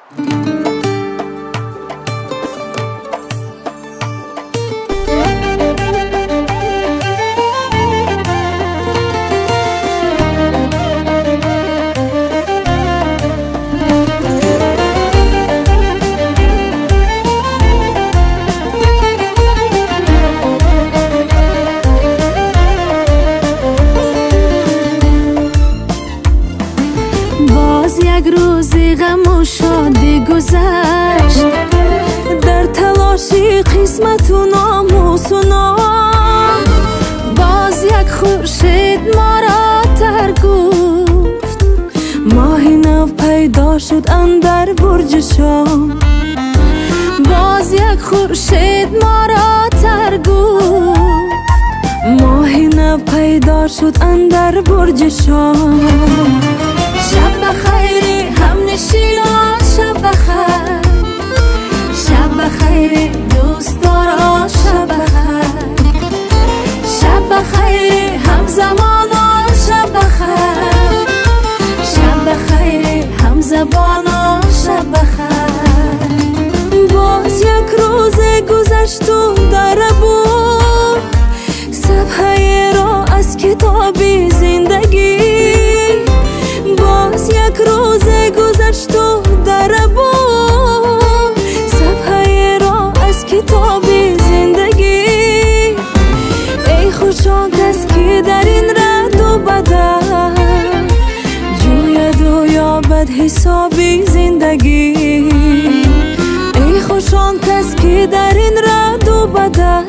یک روزی غم و شادی گذشت، در تلاشی قسمت و ناموس و نام. باز یک خورشید ما را تر گفت، ماهی نو پیدا شد اندر برج شام. باز یک خورشید ما را تر گفت، ماهی نو پیدا شد اندر برج شام. شب بخیر هم نشینا، شب بخیر، شب بخیر دوستارا، شب بخیر، شب بخیر هم زمانا، شب بخیر، شب بخیر هم زبانا، شب بخیر. باز یک روز گذشت و در بود صفحه را از کتابی زندگی. باز یک روز گذشت و در بود صفحه را از کتاب زندگی. ای خوشا کس که در این رد و بدل جوید و یابد حسابی زندگی. ای خوشا کس که در این رد و بدل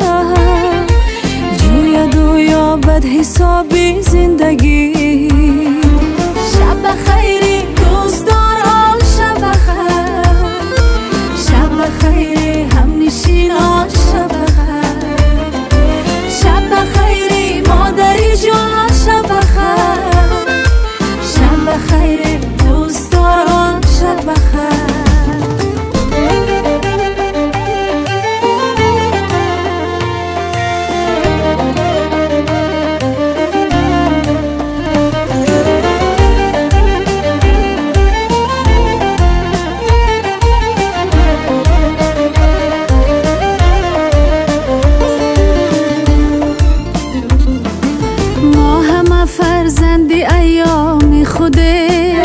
جوید و یابد حسابی زندگی. شب بخیر دوستارا، شب بخیر، شب بخیر هم نشینا، شب بخیر، شب بخیر مادری جان، شب بخیر، شب بخیر دوستارا، شب بخیر. فرزندی ایام خوده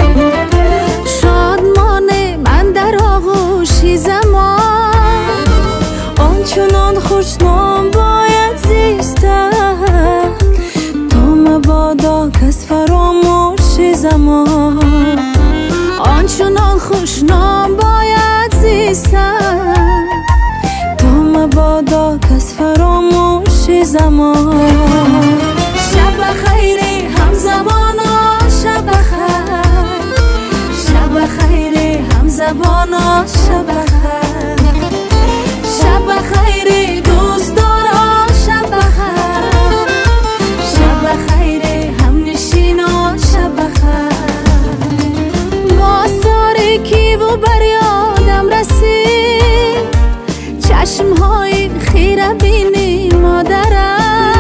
شادمانه من در آغوشی زمان. آنچنان خوشنام باید زیستن تا مبادا کس فراموش زمان. آنچنان خوشنام باید زیستن تا مبادا کس فراموش زمان. شب بخیر هم زبانا، شب بخیر، شب بخیر هم زبانا، شب بخیر، شب بخیر دوستارا، شب بخیر، شب بخیر هم نشینا، شب بخیر. باز تاریکی و بر یادم رسید چشمهای خیره بینی مادرم.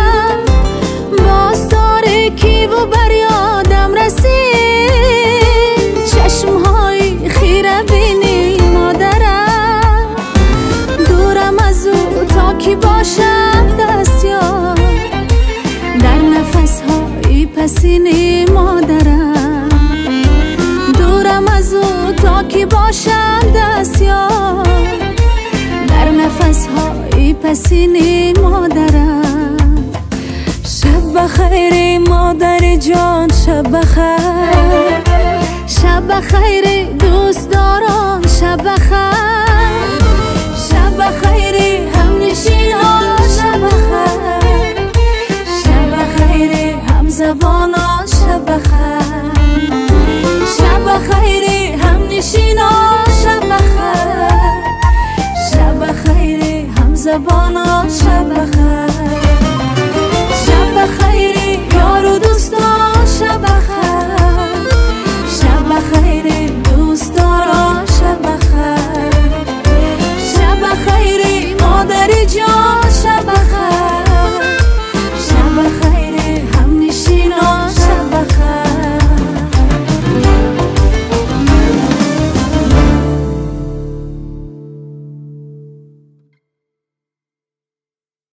باز تاریکی و بر یادم رسید چشمهای خیره بینی مادرم. دورم از او تا کی باشم دستیار در نفسهای پسینی مادرم. دورم از او تا کی باشم دستیار در نفسهای پسینی مادرم. شب بخیر مادر جان، شب بخیر، شب بخیر دوستداران، شب بخیر، شب بخیر هم نشینان، شب بخیر، شب بخیر هم زبانان، شب بخیر، شب بخیر هم نشینان، شب بخیر، شب بخیر هم زبانان، شب بخیر. شب بخیر یار و دوستان.